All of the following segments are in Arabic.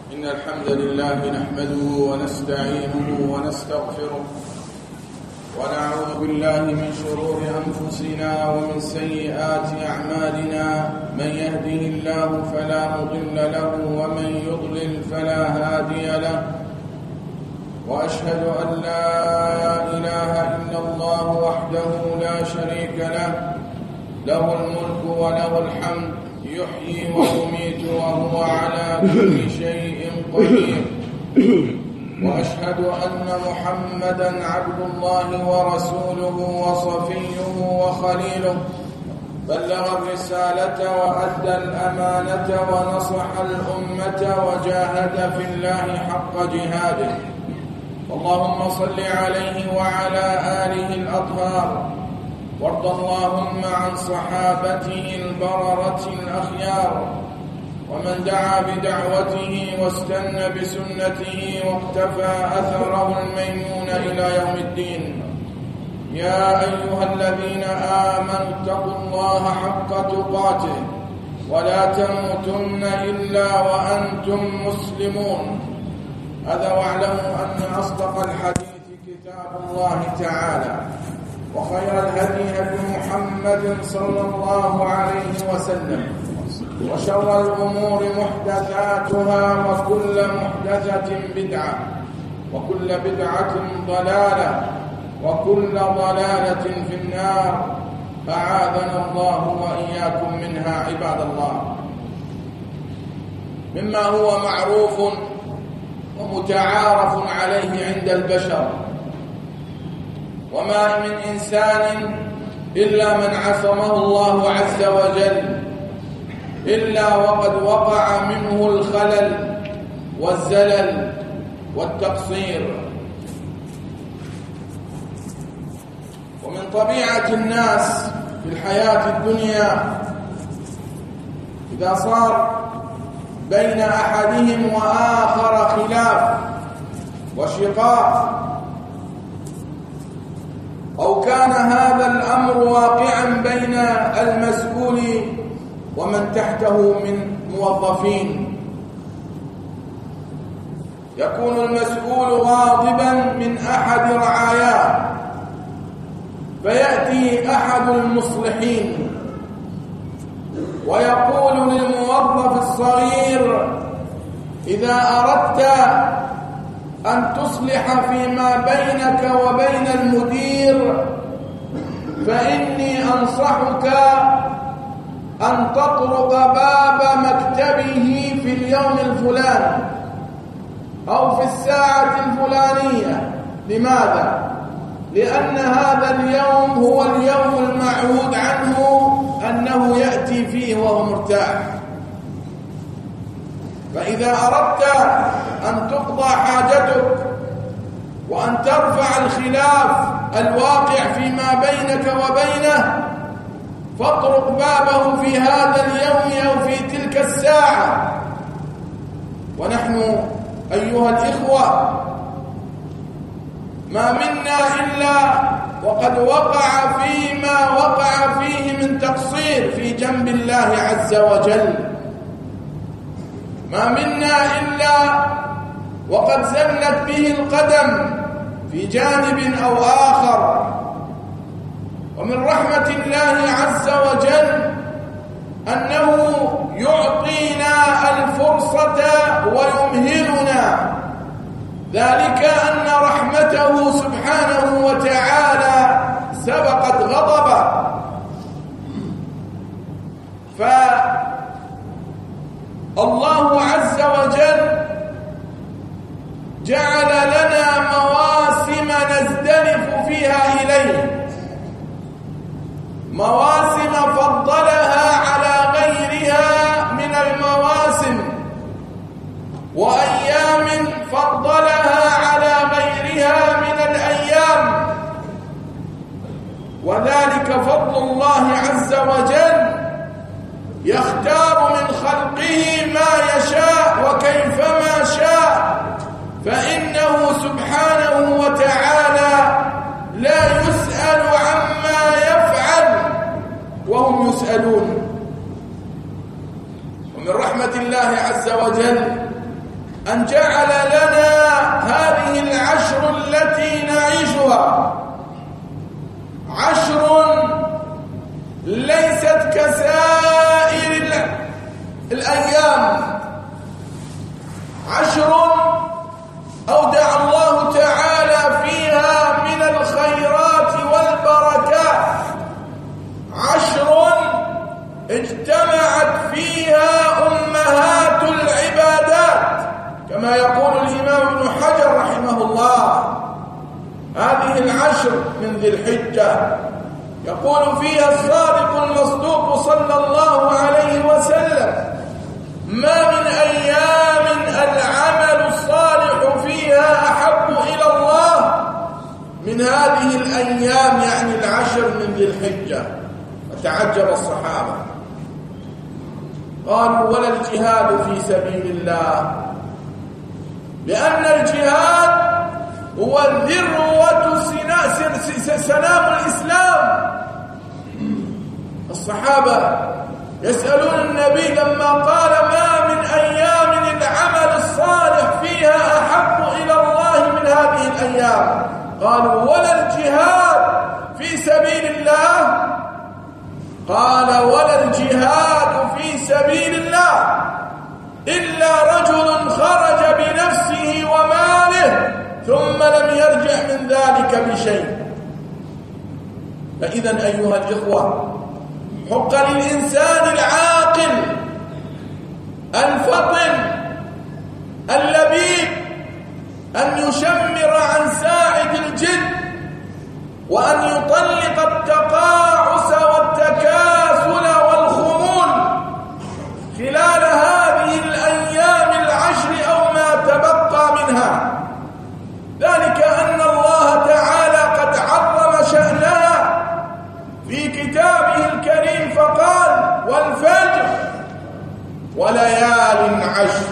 إن الحمد لله نحمده ونستعينه ونستغفره ونعوذ بالله من شرور أنفسنا ومن سيئات أعمالنا. من يهده الله فلا مضل له ومن يضلل فلا هادي له، وأشهد أن لا إله إلا الله وحده لا شريك له، له الملك وله الحمد، يحيي ويميت وهو على كل شيء قدير. وأشهد أن محمدًا عبد الله ورسوله وصفيه وخليله، بلغ الرسالة وأدى الأمانة ونصح الأمة وجاهد في الله حق جهاده. اللهم صل عليه وعلى آله الأطهار، وارض اللهم عن صحابته البررة الأخيار، ومن دعا بدعوته واستنى بسنته واقتفى أثره الميمون إلى يوم الدين. يا أيها الذين آمنوا اتقوا الله حق تقاته ولا تموتن إلا وأنتم مسلمون. هذا واعلموا أن أصدق الحديث كتاب الله تعالى، وخير الهدي هدي محمد صلى الله عليه وسلم، وشر الأمور محدثاتها، وكل محدثة بدعة، وكل بدعة ضلالة، وكل ضلالة في النار. أعاذنا الله وإياكم منها عباد الله. مما هو معروف ومتعارف عليه عند البشر، وما من إنسان إلا من عصمه الله عز وجل إلا وقد وقع منه الخلل والزلل والتقصير. ومن طبيعة الناس في الحياة الدنيا إذا صار بين أحدهم وآخر خلاف وشقاق، أو كان هذا الأمر واقعا بين المسؤول ومن تحته من موظفين، يكون المسؤول غاضبا من أحد رعاياه، فيأتي أحد المصلحين ويقول للموظف الصغير: إذا أردت أن تصلح فيما بينك وبين المدير فإني أنصحك أن تطرق باب مكتبه في اليوم الفلاني أو في الساعة الفلانية. لماذا؟ لأن هذا اليوم هو اليوم المعهود عنه أنه يأتي فيه وهو مرتاح. فإذا أردت أن تقضى حاجتك وأن ترفع الخلاف الواقع فيما بينك وبينه، فاطرق بابه في هذا اليوم أو في تلك الساعة. ونحن أيها الإخوة ما منا إلا وقد وقع فيما وقع فيه من تقصير في جنب الله عز وجل. ما منا إلا وقد زلت به القدم في جانب أو آخر. ومن رحمة الله عز وجل أنه يعطينا الفرصة ويمهلنا، ذلك أن رحمته سبحانه وتعالى سبقت غضبه. فالله عز وجل جعل لنا مواسم نزدلف فيها إليه، مواسم فضلها على غيرها من المواسم، وأيام فضلها على غيرها من الأيام. وذلك فضل الله عز وجل، يختار من خلقه ما يشاء وكيفما شاء، فإنه سبحانه وتعالى لا يسأل عما يفعل وهم يسألون. ومن رحمة الله عز وجل أن جعل لنا هذه العشر التي نعيشها عشر ليست كسائر الأيام، عشر أودع الله تعالى فيها من الخيرات والبركات، عشر اجتمعت فيها أمهات العبادات، كما يقول الإمام ابن حجر رحمه الله: هذه العشر من ذي الحجة يقول فيها الصادق المصدوق صلى الله عليه وسلم: ما من أيام العمل الصالح فيها أحب إلى الله من هذه الأيام، يعني العشر من ذي الحجة. فتعجب الصحابة قالوا: ولا الجهاد في سبيل الله؟ لأن الجهاد هو ذروة سنام الإسلام. الصحابة يسألون النبي لما قال: ما من أيام العمل الصالح فيها أحب إلى الله من هذه الأيام؟ قالوا: ولا الجهاد في سبيل الله؟ قال: ولا الجهاد في سبيل الله إلا رجل خرج بنفسه وماله ثم لم يرجع من ذلك بشيء. فإذا أيها الإخوة، حق للإنسان العاقل الفطن اللبيب أن يشمر عن ساعد الجد، وأن يطلق التقاعس والتكاسل والخمول خلال هذه الأيام العشر أو ما تبقى منها. ذلك أن الله تعالى قد عظم شأنها في كتابه الكريم فقال: والفجر وليال عشر.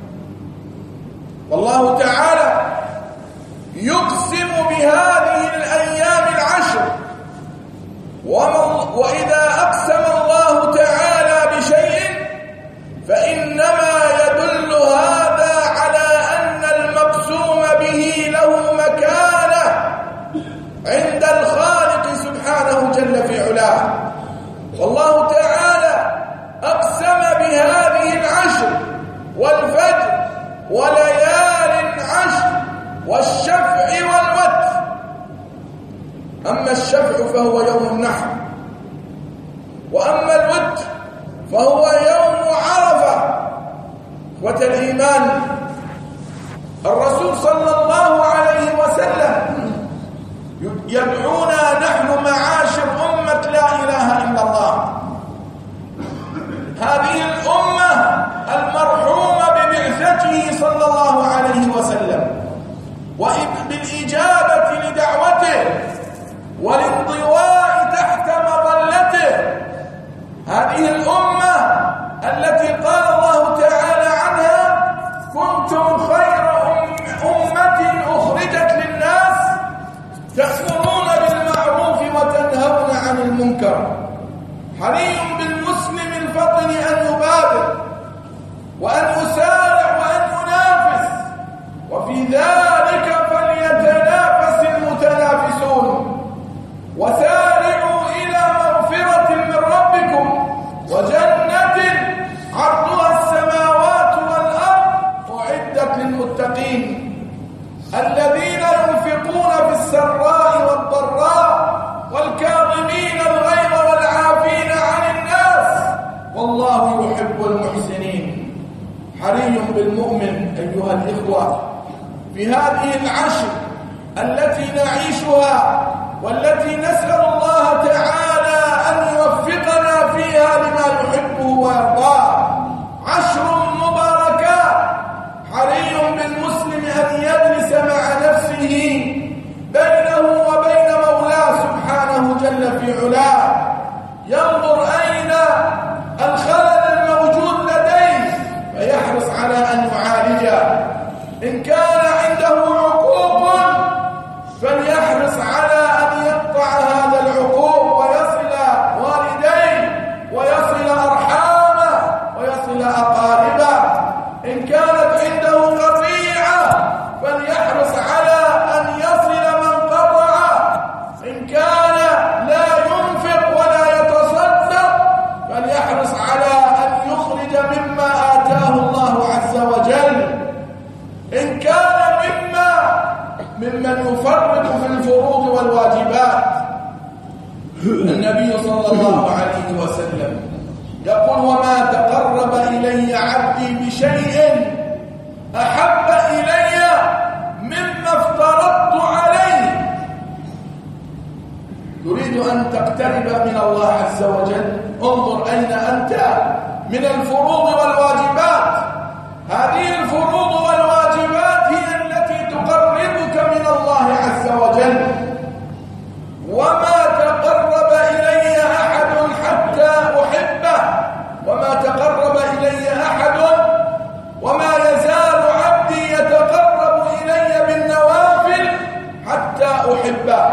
والله تعالى يقسم بهذه الأيام العشر، وإذا أقسم الله تعالى بشيء فإنما يدل هذا على أن المقسوم به له مكانة عند الخالق سبحانه جل في علاه. والله تعالى أقسم بهذه العشر والفجر وليال عشر والشفع والوتر. أما الشفع فهو يوم النحر، وأما الوتر فهو يوم عرفة. إخوة الإيمان، الرسول صلى الله عليه وسلم يدعونا نحن معاشر أمة لا إله إلا الله، هذه الأمة المرحومة ببعثته صلى الله عليه وسلم وبالإجابة لدعوته والانضواء تحت مظلته، هذه الأمة التي قال الله تعالى عنها: كنتم خير أمة أخرجت للناس تأمرون بالمعروف وتنهون عن المنكر. حري بالمسلم الفطن أن يبادر وأن يسارع وأن ينافس، وفي ذلك فليتنافس المتنافسون. وسارعوا إلى مغفرة من ربكم وجنة عرضها السماوات والأرض أعدت للمتقين الذين ينفقون في السراء والضراء والكاظمين الغيظ والعافين عن الناس والله يحب المحسنين. حري بالمؤمن أيها الإخوة في هذه العشر التي نعيشها والتي نسأل الله تعالى أن يوفقنا فيها لما يحبه ويرضاه، عشر مباركات. حري بالمسلم أن يجلس مع نفسه بينه وبين مولاه سبحانه جل في علاه، ينظر أين الخلل الموجود لديه فيحرص على أن يعالجه. إن كان عنده عقوق فليحرص على أن يقطع هذا العقوق ويصل والديه ويصل أرحامه ويصل أقاربه. إن كانت عنده ممن يفرط في الفروض والواجبات. النبي صلى الله عليه وسلم يقول: وما تقرب إلي عبدي بشيء أحب إلي مما افترضت عليه. تريد أن تقترب من الله عز وجل؟ انظر أين أنت من الفروض والواجبات. هذه الفروض والواجبات هي التي تقربك من الله عز وجل. وما تقرب إلي أحد حتى أحبه، وما تقرب إلي أحد، وما يزال عبدي يتقرب إلي بالنوافل حتى أحبه.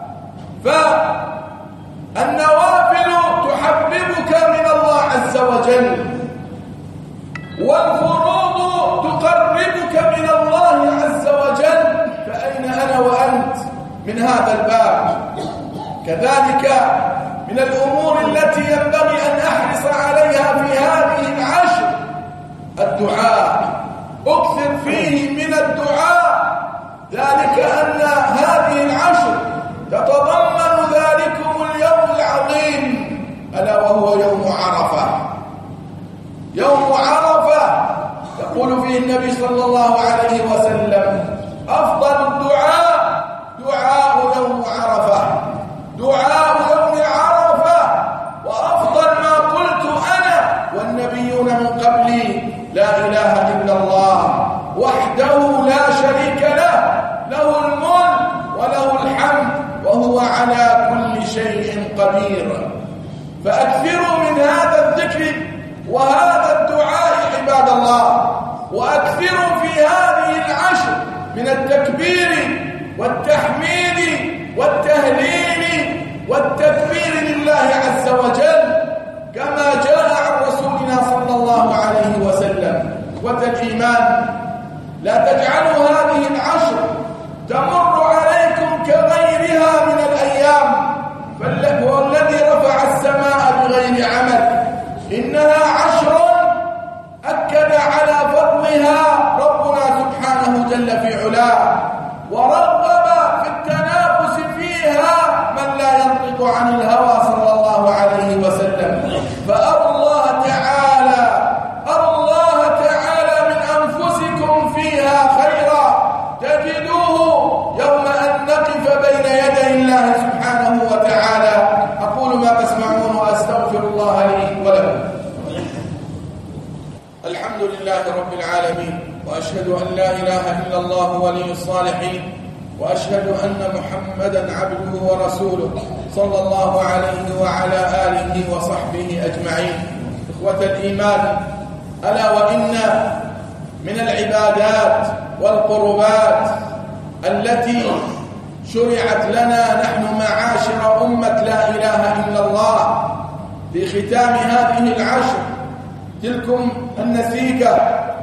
فالنوافل تحببك من الله عز وجل، والفروض تقربك من الله عز وجل. فأين أنا وأنت من هذا الباب؟ كذلك من الأمور التي ينبغي أن أحرص عليها في هذه العشر الدعاء. أكثر فيه من الدعاء، ذلك أن هذه العشر تتضمن ذلكم اليوم العظيم، ألا وهو يوم عرفة. يوم عرفة يقول فيه النبي صلى الله عليه وسلم: أفضل الدعاء دعاء يوم عرفة، دعاء يوم عرفة. وأفضل ما قلت أنا والنبيون من قبلي: لا إله إلا الله وحده لا شريك له، له الملك وله الحمد وهو على كل شيء قدير. فأكثروا من هذا الذكر وهذا الدعاء عباد الله، وأكثروا في هذه العشر من التكبير والتحميد والتهليل والتكبير لله عز وجل، كما جاء عن رسولنا صلى الله عليه وسلم. والإيمان، لا تجعلوا هذه العشر تمر عليكم كغيرها من الأيام. فهو الذي رفع السماء بغير عمل. إنها عشر أكد على فضلها ربنا سبحانه جل في علاه، ورغب في التنافس فيها من لا ينطق عن الهوى صلى الله عليه وسلم. فأرى الله تعالى من أنفسكم فيها خيرا تجدوه يوم أن نقف بين يدي الله سبحانه وتعالى. أقول ما تسمعون وأستغفر الله لي ولكم. الحمد لله رب العالمين، وأشهد أن لا إله إلا الله ولي الصالحين، وأشهد أن محمدا عبده ورسوله صلى الله عليه وعلى آله وصحبه أجمعين. إخوة الإيمان، ألا وإن من العبادات والقربات التي شرعت لنا نحن معاشر أمة لا إله إلا الله في ختام هذه العشر تلكم النسيكة،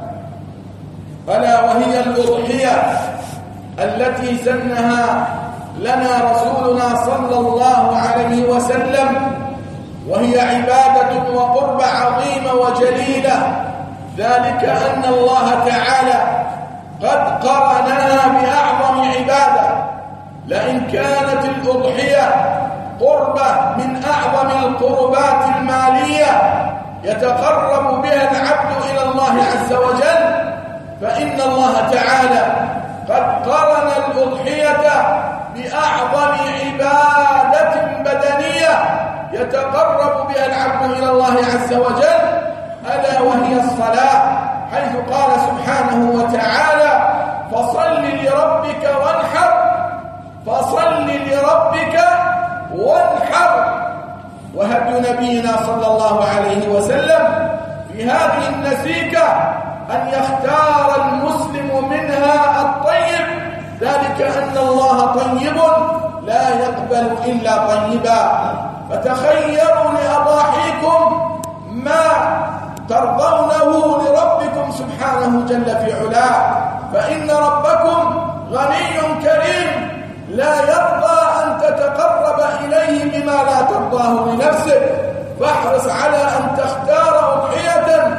ألا وهي الأضحية التي سنها لنا رسولنا صلى الله عليه وسلم، وهي عبادة وقربة عظيمة وجليلة. ذلك أن الله تعالى قد قرنها بأعظم عبادة. لئن كانت الأضحية قربة من أعظم القربات المالية يتقرب بها العبد إلى الله عز وجل، فإن الله تعالى قد قرن الأضحية بأعظم عبادة بدنية يتقرب بها العبد إلى الله عز وجل، ألا وهي الصلاة، حيث قال سبحانه وتعالى: فصل لربك وانحر، فصل لربك وانحر. وهدي نبينا صلى الله عليه وسلم في هذه النسيكة أن يختار المسلم منها الطيب، ذلك أن الله طيب لا يقبل إلا طيبا. فتخيروا لأضاحيكم ما ترضونه لربكم سبحانه جل في علاه، فإن ربكم غني كريم لا يرضى أن تتقرب إليه بما لا ترضاه لنفسك. فاحرص على أن تختار أضحية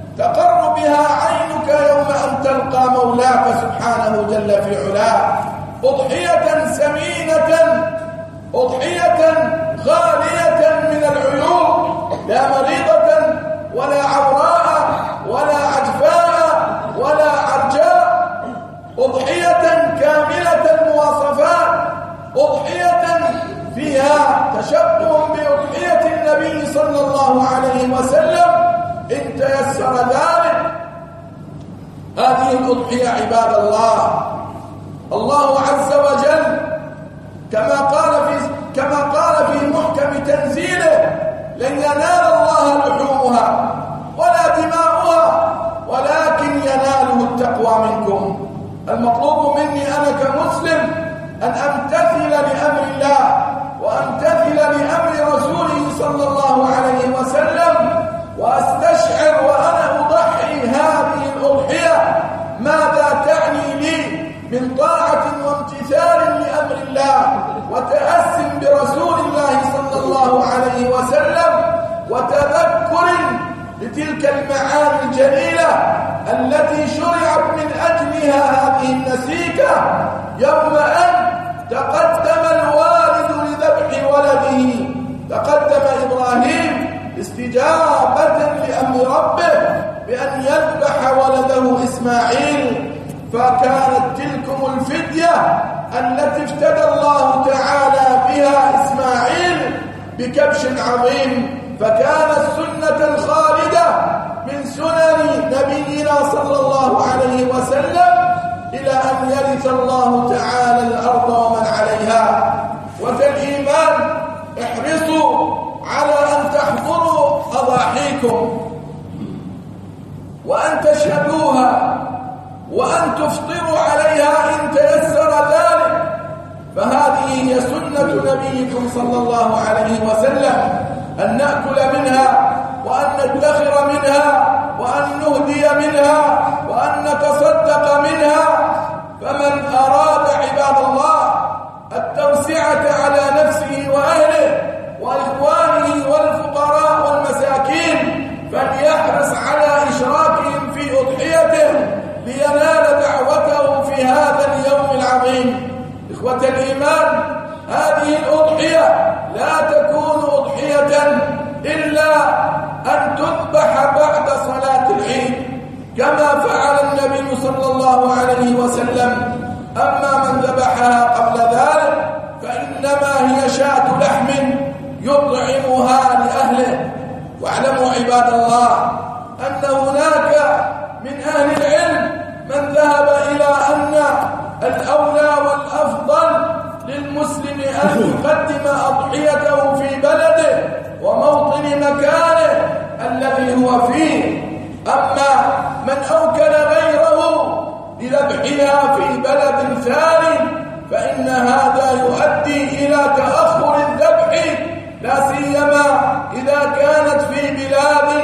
تقر بها عينك يوم أن تلقى مولاك سبحانه جل في علاه. أضحية سمينة، أضحية خالية من العيوب، لا مريضة ولا عوراء ولا عجفاء ولا عرجاء، أضحية كاملة المواصفات، أضحية فيها تشبه بأضحية النبي صلى الله عليه وسلم إن تيسر ذلك. هذه الأضحية عباد الله عز وجل كما قال في محكم تنزيله: لن ينال الله لحومها ولا دماؤها ولكن يناله التقوى منكم. المطلوب مني أنا كمسلم أن أمتثل لأمر الله وأمتثل لأمر رسوله صلى الله عليه وسلم، وأستشعر وأنا أضحي هذه الأضحية ماذا تعني لي من طاعة وامتثال لأمر الله وتأس برسول الله صلى الله عليه وسلم وتذكر لتلك المعاني الجليلة التي شرعت من أجلها هذه النسيكة يوم أن تقدم الوالد لذبح ولده، تقدم إبراهيم استجابة لأمر ربه بأن يذبح ولده إسماعيل، فكانت تلكم الفدية التي افتدى الله تعالى بها إسماعيل بكبش عظيم، فكانت السنة الخالدة من سنن نبينا صلى الله عليه وسلم إلى أن يرث الله تعالى الأرض ومن عليها. وكالإيمان احرصوا على أن تحضروا أضاحيكم وأن تشهدوها وأن تفطروا عليها إن تيسر ذلك، فهذه هي سنة نبيكم صلى الله عليه وسلم، أن نأكل منها وأن ندخر منها وأن نهدي منها وأن نتصدق منها. فمن أراد عباد الله التوسعة على نفسه وأهله وإخوانه والفقراء والمساكين فليحرص على إشراكهم في أضحيته لينال دعوته في هذا اليوم العظيم. إخوة الإيمان، هذه الأضحية لا تكون أضحية إلا أن تذبح بعد صلاة العيد كما فعل النبي صلى الله عليه وسلم. أما من ذبحها قبل ذلك فإنما هي شاة لحم يطعمها لأهله. واعلموا عباد الله أن هناك من أهل العلم من ذهب إلى أن الأولى والأفضل للمسلم أن يقدم أضحيته في بلده وموطن مكانه الذي هو فيه، أما من أوكل غيره لذبحها في بلد ثاني فإن هذا يؤدي إلى تأخر الذبح، لا سيما إذا كانت في بلاد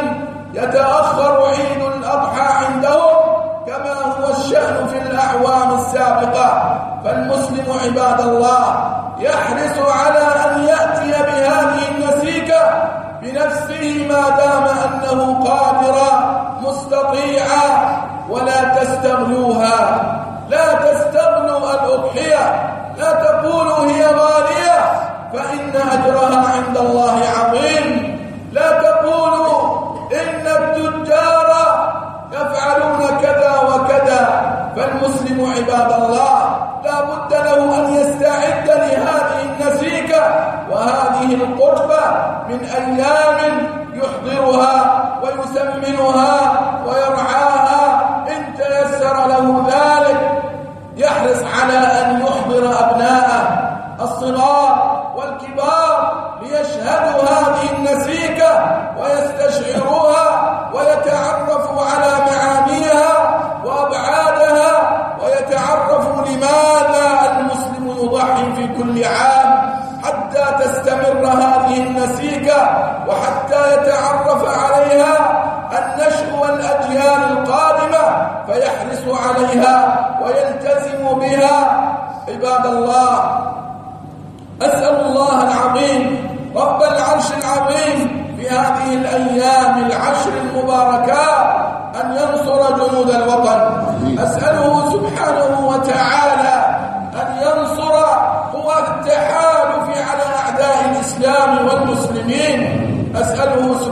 يتأخر عيد الأضحى عندهم كما هو الشأن في الأعوام السابقة. فالمسلم عباد الله يحرص على أن يأتي بهذه النسيكة بنفسه ما دام أنه قادرا مستطيعا، ولا تستغلوها، لا تستغلوا الأضحية، لا تقولوا هي غالية فإن أجرها عند الله عظيم، لا تقولوا إن التجار يفعلون كذا وكذا. فالمسلم عباد الله لا بد له أن يستعد لهذه النسيكة وهذه القربة من أيام يحضرها ويسمنها ويرعاها إن تيسر له ذلك. يحرص على أن يحضر أبناءه الصغار والكبار ليشهدوا هذه النسيكة ويستشعروها ويتعرفوا على معانيها وأبعادها ويتعرفوا لماذا المسلم يضحي في كل عام حتى تستمر هذه النسيكة وحتى يتعرف عليها النشء والأجيال القادمة فيحرص عليها ويلتزم بها. عباد الله، أسأل الله العظيم رب العرش العظيم في هذه الأيام العشر المباركات أن ينصر جنود الوطن. أسأله سبحانه وتعالى أن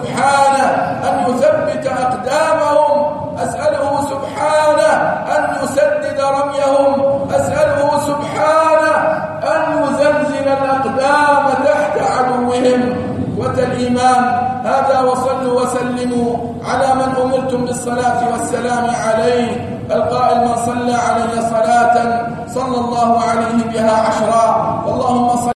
سبحانه أن يثبت أقدامهم، أسأله سبحانه أن يسدد رميهم، أسأله سبحانه أن يزلزل الأقدام تحت عدوهم. والإيمان هذا، وصلوا وسلموا على من أمرتم بالصلاة والسلام عليه، القائل من صلى علي صلاة صلى الله عليه بها 10. اللهم صل